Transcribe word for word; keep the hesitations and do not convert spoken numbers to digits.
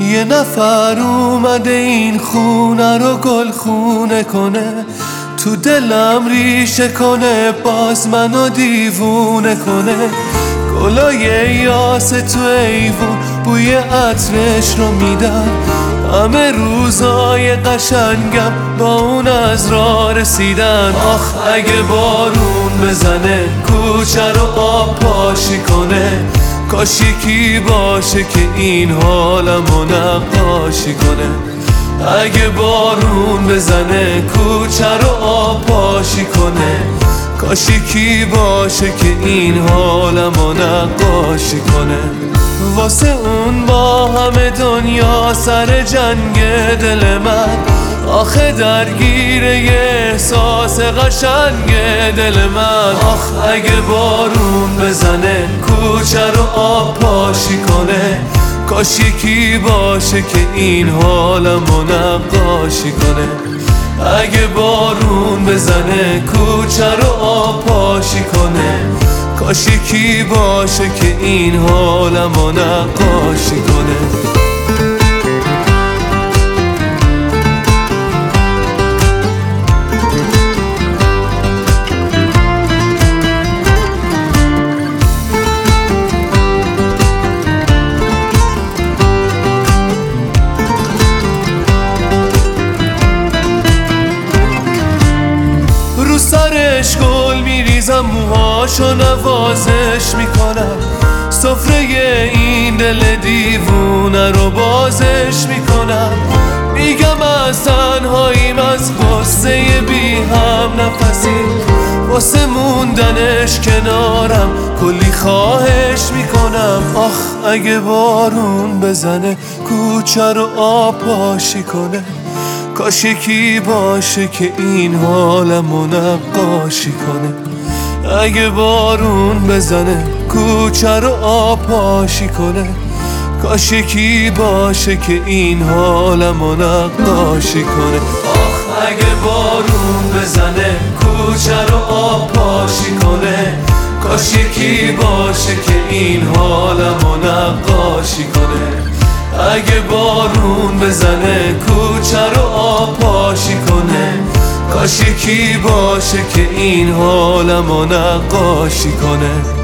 یه نفر اومده این خونه رو گل خونه کنه، تو دلم ریشه کنه، باز منو دیوونه کنه. گلای یاس تو ایوون بوی عطرش رو میدن، همه روزای قشنگم با اون از راه رسیدن. آخ اگه بارون بزنه کوچه رو آب پاشی کنه، کاش یکی باشه که این حالمو نقاشی کنه. اگه بارون بزنه کوچه رو آب پاشی کنه، کاش یکی باشه که این حالمو نقاشی کنه. واسه اون با همه دنیا سر جنگ دل من، آخه درگیر یه احساس قشنگ دل من. آخ اگه بارون بزنه کوچه رو آب پاشی کنه، کاش یکی باشه که این حالمو نقاشی کنه. اگه بارون بزنه کوچه رو آب پاشی کنه، کاش یکی باشه که این حالمو نقاشی کنه. سرش گل میریزم، موهاشو نوازش میکنم، سفره این دل دیوونه رو بازش میکنم. میگم از تنهاییم، از غصه بی هم نفسی، واسه موندنش کنارم کلی خواهش میکنم. آخ اگه بارون بزنه کوچه رو آب پاشی کنه، کاش یکی باشه که این حالمو نقاشی کنه. اگه بارون بزنه کوچه رو آب پاشی کنه، کاش یکی باشه که این حالمو نقاشی کنه. آخ اگه بارون بزنه کوچه رو آب پاشی کنه، کاش یکی باشه که این حالمو نقاشی کنه. اگه بارون بزنه کوچه رو آب پاشی کنه، کاش یکی باشه که این حالمو نقاشی کنه.